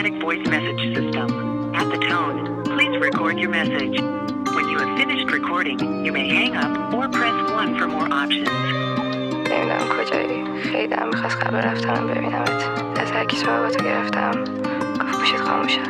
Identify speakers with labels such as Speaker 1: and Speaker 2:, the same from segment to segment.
Speaker 1: automatic voice message system. At the tone, please record your message. When you have finished recording, you may hang up or press 1 for more options.
Speaker 2: نمیدونم کجایی. خیلی دلم میخواست قبل رفتنم ببینمت. از هر کی صحبتو گرفتم گفت گوشت خاموشه.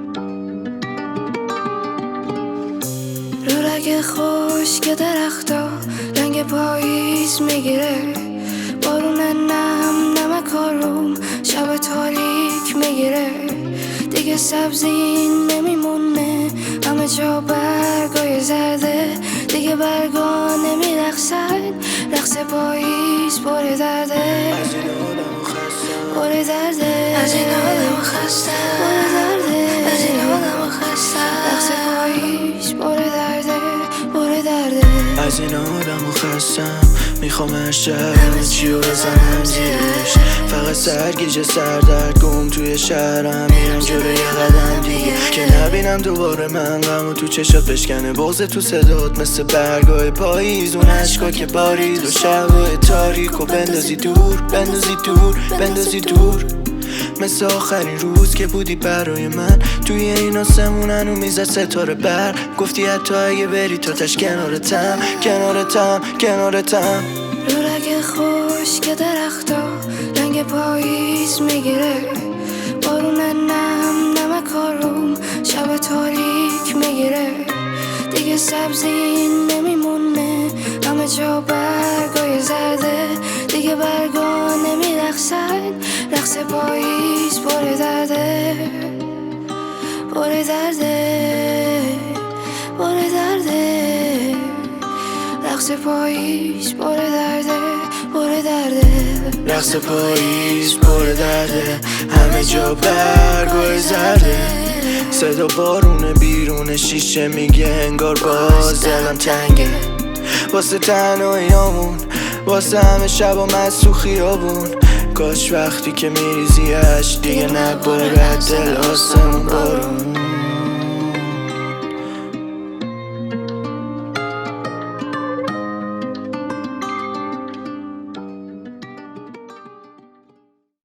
Speaker 2: رو رگ خشک درختا رنگ پاییز میگیره، بارون نم نمک آروم شب تاریک میگیره، دیگه سبزی نمیمونه همه جا برگای زرده، دیگه برگا نمیرقصن رقص پاییز پر درده،
Speaker 3: از این آدم خستم
Speaker 2: پر درده، از این آدم خستم پر درده، از این آدم خستم رقص پاییز پر درده پر درده،
Speaker 3: از این آدم خستم میخوام اشتر همه چی رو بزنم زیرش، فقط سرگیجه سردرد گم توی شهرم، میرم جلوی قدم دیگه که نبینم دوباره من غمو تو چشات بشکنه، بغض تو صدات مثل برگای پاییز، اون عشقا که بارید و شبای تاریک و بندازی دور بندازی دور بندازی دور، مثل آخرین روز که بودی برای من، توی این آسمونن و میزد ستاره بر، گفتی حتی اگه بری تا تش کنارتم کنارتم کنارتم.
Speaker 2: رو رگ خشک درختا رنگ پاییز میگیره، بارون نم نمک آروم شب تاریک میگیره، دیگه سبزی نمیمونه همه جا برگای زرده، دیگه برگا نمیرقصن رقص پاییز پر درده پر درده پر درده، رقص پاییز پر درده پر درده،
Speaker 3: رقص پاییز پر درده همه جا برگای زرده، صدا بارون بیرون شیشه میگه انگار باز دلم تنگه، واسه تنهاییامون واسه همه شبا تو خیابون، کاش وقتی که میریزی عشق دیگه نبارد دل آسمون بارون.